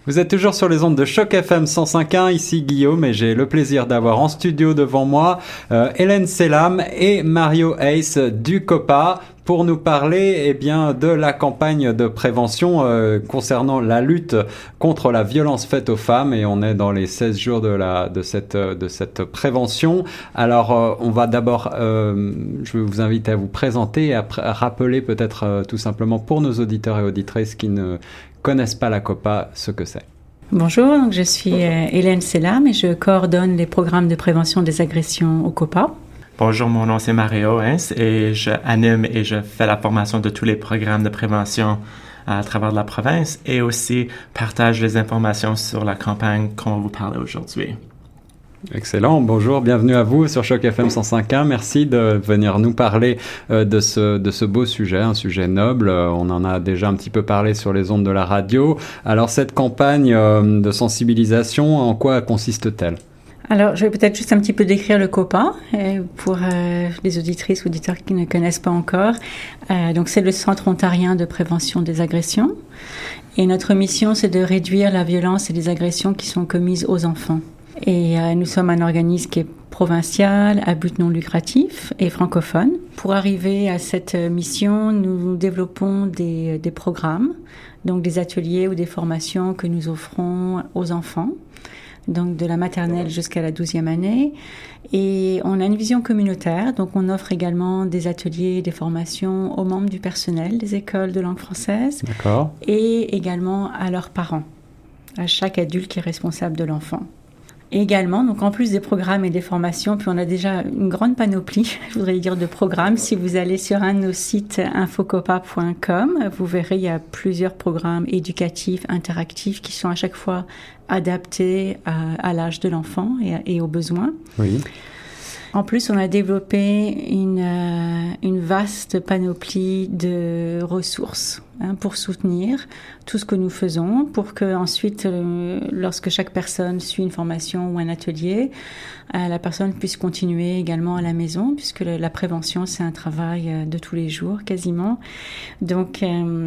Vous êtes toujours sur les ondes de Choc FM 105.1, ici Guillaume, et j'ai le plaisir d'avoir en studio devant moi Hélène Selam et Mario Ace du COPA pour nous parler de la campagne de prévention concernant la lutte contre la violence faite aux femmes, et on est dans les 16 jours de cette prévention. Alors on va d'abord, je vais vous inviter à vous présenter et à rappeler peut-être tout simplement pour nos auditeurs et auditrices qui ne connaissent pas la COPA ce que c'est. Bonjour, donc je suis Hélène Selam et je coordonne les programmes de prévention des agressions au COPA. Bonjour, mon nom c'est Mario Ace et je anime et je fais la formation de tous les programmes de prévention à travers la province et aussi partage les informations sur la campagne qu'on va vous parler aujourd'hui. Excellent, bonjour, bienvenue à vous sur Choc FM 105.1. Merci de venir nous parler de ce beau sujet, un sujet noble. On en a déjà un petit peu parlé sur les ondes de la radio. Alors cette campagne de sensibilisation, en quoi consiste-t-elle ? Alors, je vais peut-être juste un petit peu décrire le COPA pour les auditrices ou auditeurs qui ne connaissent pas encore. Donc, c'est le Centre ontarien de prévention des agressions. Et notre mission, c'est de réduire la violence et les agressions qui sont commises aux enfants. Et nous sommes un organisme qui est provincial, à but non lucratif et francophone. Pour arriver à cette mission, nous développons des programmes, donc des ateliers ou des formations que nous offrons aux enfants, donc de la maternelle jusqu'à la 12e année. Et on a une vision communautaire, donc on offre également des ateliers, des formations aux membres du personnel des écoles de langue française. D'accord. Et également à leurs parents, à chaque adulte qui est responsable de l'enfant. Et également, donc en plus des programmes et des formations, puis on a déjà une grande panoplie, je voudrais dire, de programmes. Si vous allez sur un de nos sites infocopa.com, vous verrez, il y a plusieurs programmes éducatifs, interactifs, qui sont à chaque fois adaptés à l'âge de l'enfant et aux besoins. Oui. En plus, on a développé une vaste panoplie de ressources pour soutenir tout ce que nous faisons, pour que ensuite, lorsque chaque personne suit une formation ou un atelier, la personne puisse continuer également à la maison, puisque la prévention, c'est un travail de tous les jours, quasiment. Donc,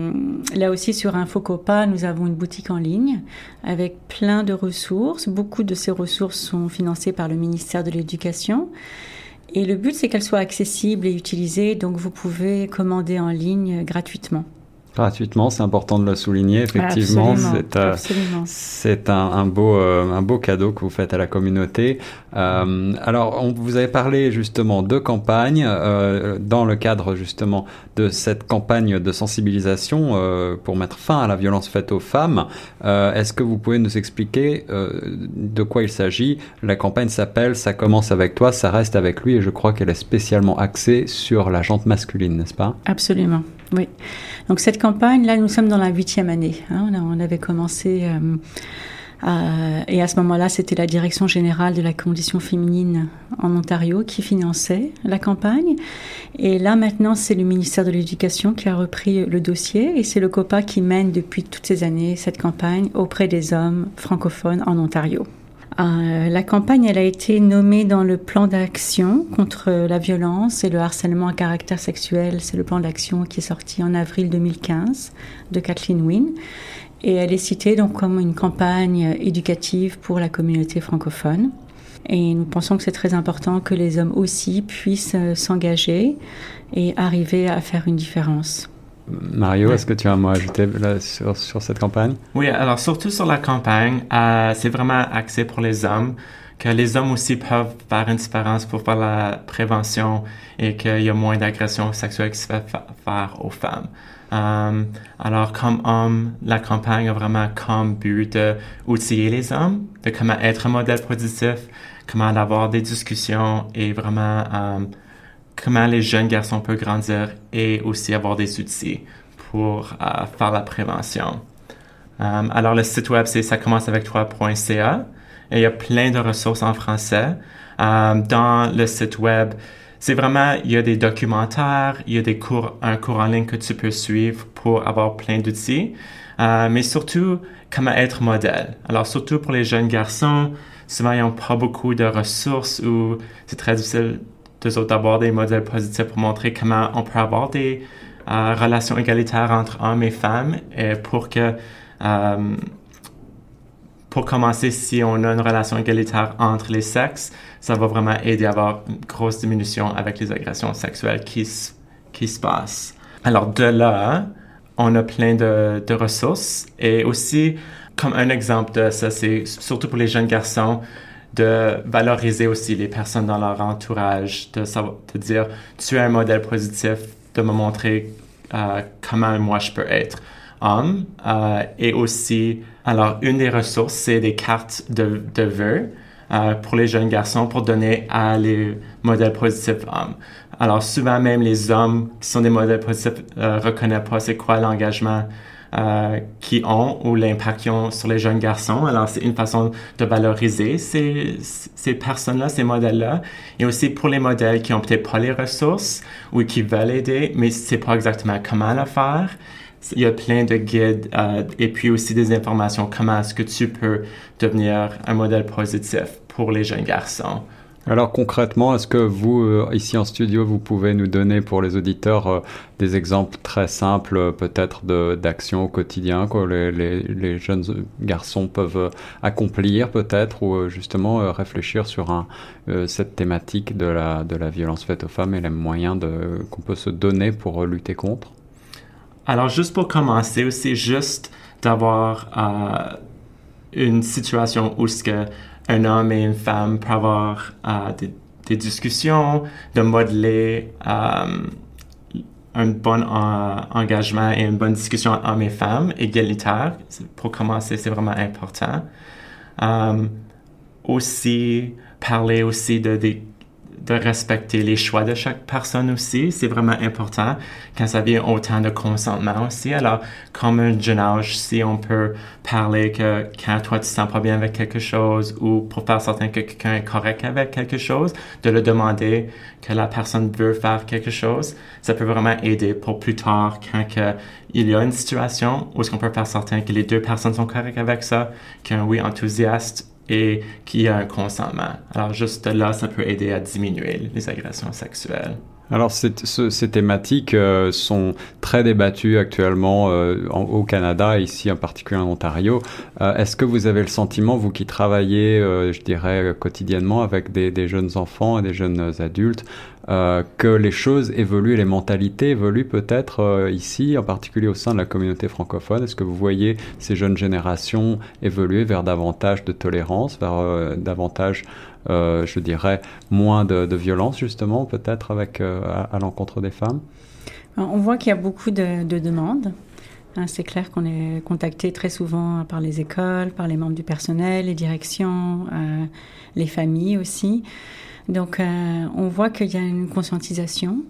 là aussi, sur InfoCopa, nous avons une boutique en ligne avec plein de ressources. Beaucoup de ces ressources sont financées par le ministère de l'Éducation. Et le but, c'est qu'elles soient accessibles et utilisées, donc vous pouvez commander en ligne gratuitement. Gratuitement, c'est important de le souligner, effectivement. Absolument. C'est un beau cadeau que vous faites à la communauté. Alors, vous avez parlé justement de campagne, dans le cadre justement de cette campagne de sensibilisation pour mettre fin à la violence faite aux femmes. Est-ce que vous pouvez nous expliquer de quoi il s'agit ? La campagne s'appelle « Ça commence avec toi, ça reste avec lui » et je crois qu'elle est spécialement axée sur la gente masculine, n'est-ce pas ? Absolument. Oui. Donc cette campagne, là, nous sommes dans la 8e année. On avait commencé, et à ce moment-là, c'était la Direction générale de la condition féminine en Ontario qui finançait la campagne. Et là, maintenant, c'est le ministère de l'Éducation qui a repris le dossier et c'est le COPA qui mène depuis toutes ces années cette campagne auprès des hommes francophones en Ontario. La campagne, elle a été nommée dans le plan d'action contre la violence et le harcèlement à caractère sexuel. C'est le plan d'action qui est sorti en avril 2015 de Kathleen Wynne. Et elle est citée donc comme une campagne éducative pour la communauté francophone. Et nous pensons que c'est très important que les hommes aussi puissent s'engager et arriver à faire une différence. Mario, est-ce que tu as un mot à ajouter là, sur cette campagne ? Oui, alors surtout sur la campagne, c'est vraiment axé pour les hommes, que les hommes aussi peuvent faire une différence pour faire la prévention et qu'il y a moins d'agressions sexuelles qui se fait faire aux femmes. Alors comme homme, la campagne a vraiment comme but d'outiller les hommes, de comment être un modèle positif, comment avoir des discussions et vraiment comment les jeunes garçons peuvent grandir et aussi avoir des outils pour faire la prévention. Alors, le site web, c'est ça-commence-avec-toi.ca et il y a plein de ressources en français. Dans le site web, c'est vraiment, il y a des documentaires, il y a un cours en ligne que tu peux suivre pour avoir plein d'outils, mais surtout, comment être modèle. Alors, surtout pour les jeunes garçons, souvent, ils n'ont pas beaucoup de ressources ou c'est très difficile d'avoir des modèles positifs pour montrer comment on peut avoir des relations égalitaires entre hommes et femmes et pour que pour commencer, si on a une relation égalitaire entre les sexes, ça va vraiment aider à avoir une grosse diminution avec les agressions sexuelles qui se passent. Alors de là, on a plein de ressources et aussi, comme un exemple de ça, c'est surtout pour les jeunes garçons, de valoriser aussi les personnes dans leur entourage, de dire, tu es un modèle positif, de me montrer comment moi je peux être homme. Et aussi, alors une des ressources, c'est des cartes de vœux pour les jeunes garçons pour donner à les modèles positifs hommes. Alors souvent même les hommes qui sont des modèles positifs reconnaissent pas c'est quoi l'engagement qu'ils ont ou l'impact qu'ils ont sur les jeunes garçons. Alors, c'est une façon de valoriser ces personnes-là, ces modèles-là. Et aussi pour les modèles qui ont peut-être pas les ressources ou qui veulent aider, mais c'est pas exactement comment le faire. Il y a plein de guides et puis aussi des informations comment est-ce que tu peux devenir un modèle positif pour les jeunes garçons. Alors concrètement, est-ce que vous, ici en studio, vous pouvez nous donner pour les auditeurs des exemples très simples peut-être d'actions au quotidien que les jeunes garçons peuvent accomplir peut-être ou justement réfléchir sur cette thématique de la violence faite aux femmes et les moyens qu'on peut se donner pour lutter contre? Alors juste pour commencer aussi, juste d'avoir une situation où ce que un homme et une femme peuvent avoir des discussions, de modeler un bon engagement et une bonne discussion entre hommes et femmes égalitaire. Pour commencer, c'est vraiment important. Aussi, parler aussi de respecter les choix de chaque personne aussi. C'est vraiment important quand ça vient autant de consentement aussi. Alors, comme un jeune âge, si on peut parler que quand toi tu te sens pas bien avec quelque chose ou pour faire certain que quelqu'un est correct avec quelque chose, de le demander que la personne veut faire quelque chose, ça peut vraiment aider pour plus tard quand il y a une situation où est-ce qu'on peut faire certain que les deux personnes sont correctes avec ça, qu'un oui enthousiaste et qu'il y a un consentement. Alors, juste là, ça peut aider à diminuer les agressions sexuelles. Alors, ces thématiques sont très débattues actuellement au Canada, ici en particulier en Ontario. Est-ce que vous avez le sentiment, vous qui travaillez, je dirais, quotidiennement avec des jeunes enfants et des jeunes adultes, que les choses évoluent, les mentalités évoluent peut-être ici, en particulier au sein de la communauté francophone? Est-ce que vous voyez ces jeunes générations évoluer vers davantage de tolérance, vers davantage, je dirais, moins de violence justement, peut-être à l'encontre des femmes? On voit qu'il y a beaucoup de demandes. C'est clair qu'on est contacté très souvent par les écoles, par les membres du personnel, les directions, les familles aussi. Donc, on voit qu'il y a une conscientisation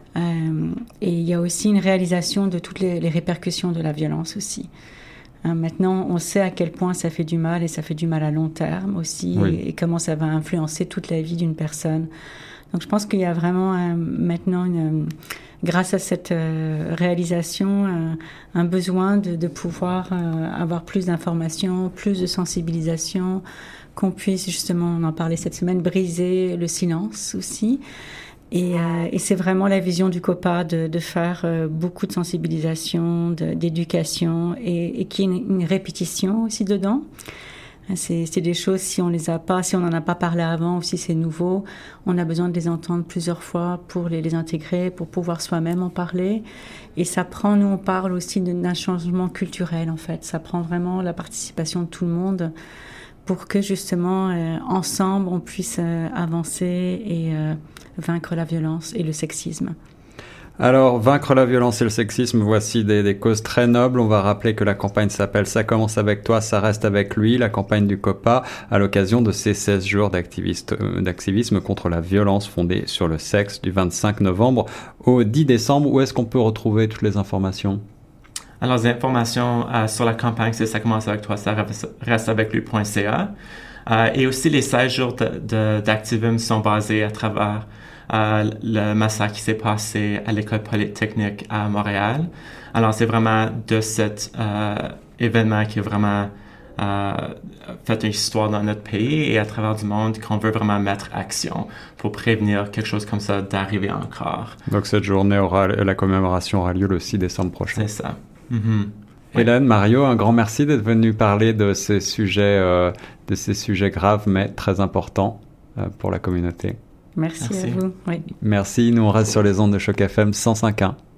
et il y a aussi une réalisation de toutes les répercussions de la violence aussi. Maintenant, on sait à quel point ça fait du mal et ça fait du mal à long terme aussi, oui. et comment ça va influencer toute la vie d'une personne. Donc, je pense qu'il y a vraiment maintenant, grâce à cette réalisation, un besoin de pouvoir avoir plus d'informations, plus de sensibilisation, qu'on puisse justement, on en parlait cette semaine, briser le silence aussi. Et c'est vraiment la vision du COPA de faire beaucoup de sensibilisation, d'éducation et qu'il y ait une répétition aussi dedans. C'est des choses, si on les a pas, si on n'en a pas parlé avant ou si c'est nouveau, on a besoin de les entendre plusieurs fois pour les intégrer, pour pouvoir soi-même en parler. Et ça prend, nous on parle aussi d'un changement culturel en fait. Ça prend vraiment la participation de tout le monde pour que justement, ensemble, on puisse avancer et vaincre la violence et le sexisme. Alors, vaincre la violence et le sexisme, voici des causes très nobles. On va rappeler que la campagne s'appelle « Ça commence avec toi, ça reste avec lui », la campagne du COPA, à l'occasion de ces 16 jours d'activisme contre la violence fondée sur le sexe du 25 novembre au 10 décembre. Où est-ce qu'on peut retrouver toutes les informations? Alors, les informations sur la campagne, c'est « Ça commence avec toi, ça reste avec lui.ca ». Et aussi, les 16 jours d'activisme sont basés à travers le massacre qui s'est passé à l'École polytechnique à Montréal. Alors, c'est vraiment de cet événement qui a vraiment fait une histoire dans notre pays et à travers du monde qu'on veut vraiment mettre action pour prévenir quelque chose comme ça d'arriver encore. Donc, cette journée la commémoration aura lieu le 6 décembre prochain. C'est ça. Mm-hmm. Hélène, Mario, un grand merci d'être venu parler de ces sujets graves mais très importants pour la communauté. Merci à vous. Oui. Merci, nous on reste sur les ondes de Choc FM 105.1.